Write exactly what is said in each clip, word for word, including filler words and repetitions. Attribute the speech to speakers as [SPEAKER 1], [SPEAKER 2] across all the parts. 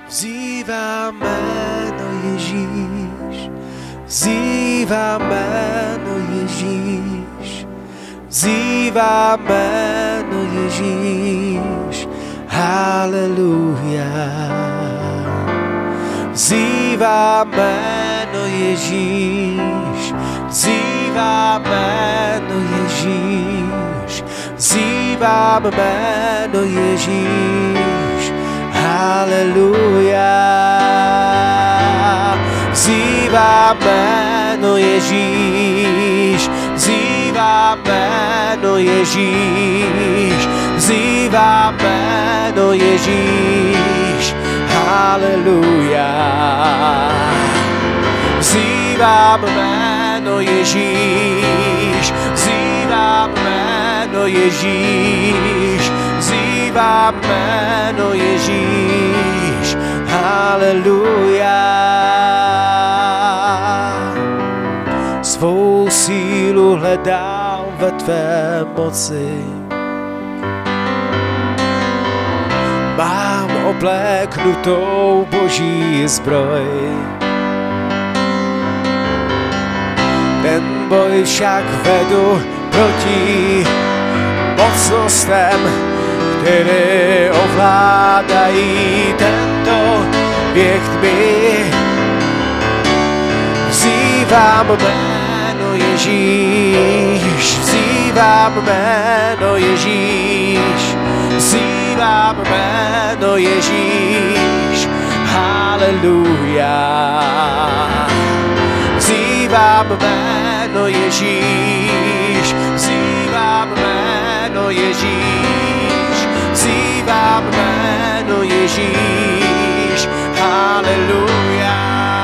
[SPEAKER 1] Vzývám jméno Ježíš, vzývám jméno Ježíš, vzývám jméno Ježíš, haleluja. Vzývám jméno Ježíš, vzývám jméno Ježíš, vzývám jméno Ježíš, haleluja. Vzývám jméno Ježíš, vzývám jméno Ježíš, vzývám jméno Ježíš, haleluja. Vzývám jméno Ježíš, vzývám jméno Ježíš, vzývám jméno Ježíš, haleluja. Svou sílu hledám ve tvé moci, mám obléknutou boží zbroj. Ten boj však vedu proti mocnostem, které ovládají tento věk tmy. Vzývám jméno Ježíš, vzývám jméno Ježíš, vzývám jméno Ježíš, haleluja. Vzývám jméno Ježíš, vzývám jméno Ježíš, vzývám jméno Ježíš, haleluja.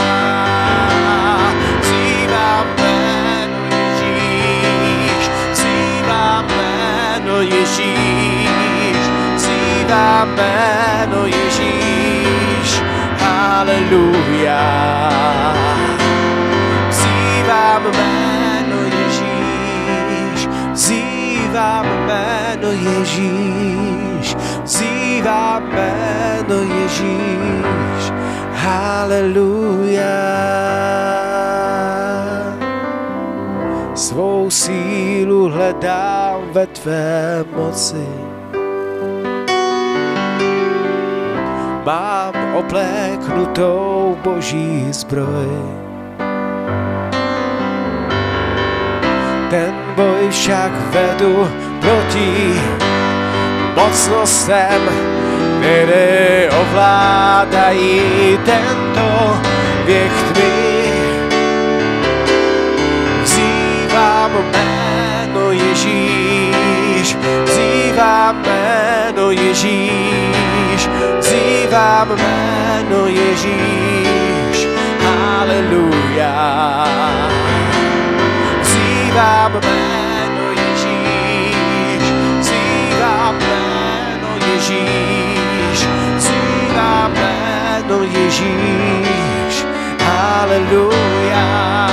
[SPEAKER 1] Vzývám jméno Ježíš, vzývám jméno Ježíš, vzývám jméno Ježíš, haleluja. Vzývám jméno Ježíš, vzývám jméno Ježíš, vzývám jméno Ježíš, haleluja. Svou sílu hledám ve tvé moci, mám obléknutou boží zbroj. Ten boj však vedu proti mocnostem, které ovládají tento věk tmy. Vzývám jméno Ježíš, vzývám jméno Ježíš, vzývám jméno Ježíš, haleluja. Vzývám jméno Ježíš, vzývám jméno Ježíš, vzývám jméno Ježíš, haleluja.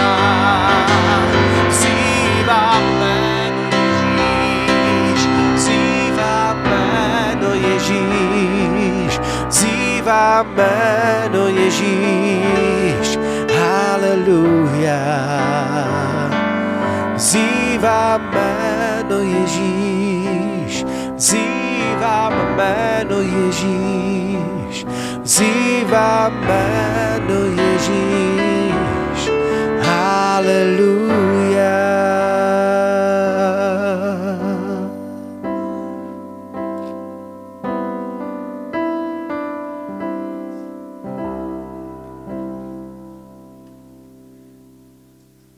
[SPEAKER 1] Vzývám jméno Ježíš, vzývám jméno Ježíš, vzývám jméno Ježíš, haleluja. Vzývám jméno Ježíš, vzývám jméno Ježíš, vzývám jméno Ježíš, haleluja.